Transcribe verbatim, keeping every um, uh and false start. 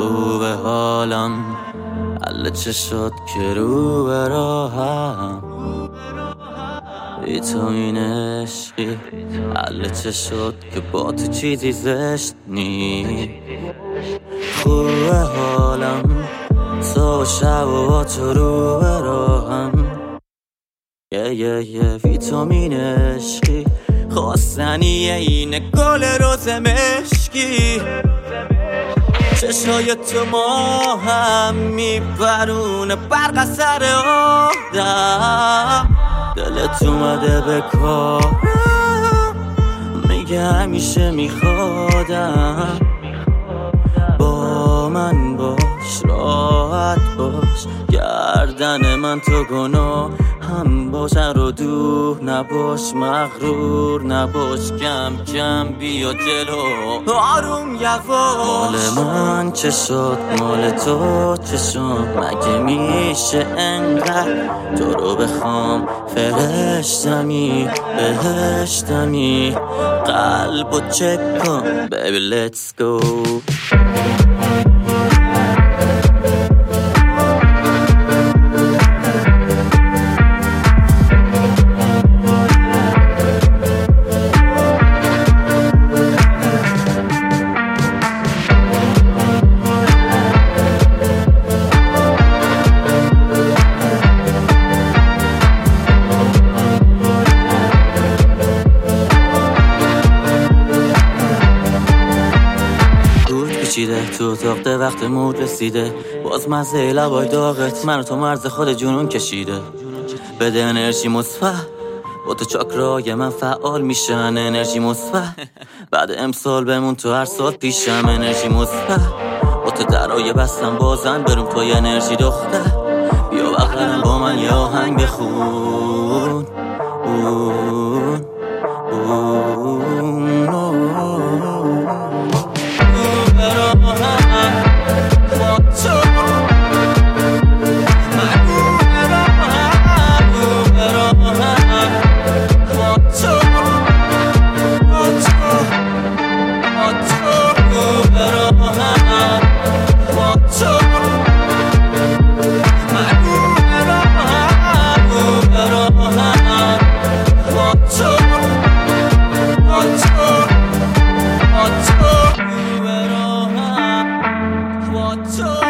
خوبه حالم، حل چه شد که رو به راهم، ای تو این عشقی حل چه شد که با تو چیزی زشت نی. خوبه حالم صبح و شب و با تو رو به راهم، یه یه یه ویتامین عشقی خواستنیه اینه گل روز مشکی. چشای تو ما هم میبرونه برق سر آدم، دلت اومده به کارم، میگه همیشه میخوادم. با من باش راحت باش، گردن من تو گناه هم باش، رو دور نباش مغرور نباش، کم کم بیا جلو آروم یواش. مال من چه شد مال تو چه شد، مگه میشه انقدر تو رو بخوام، فرشتمی بهشتمی، قلبو چک کن baby let's go. تو اتاق وقت مود رسیده، باز مزه لبای داغت منو تو مرز خود جنون کشیده. بده انرژی مثبت، با تو چاکرای من فعال میشن، انرژی مثبت. بعد امسال بمون تو هر سال پیشم، انرژی مثبت. با تو درای بستم بازن بریم توی انرژی دختر، بیا بغلم با من یه آهنگ بخون. اون اون So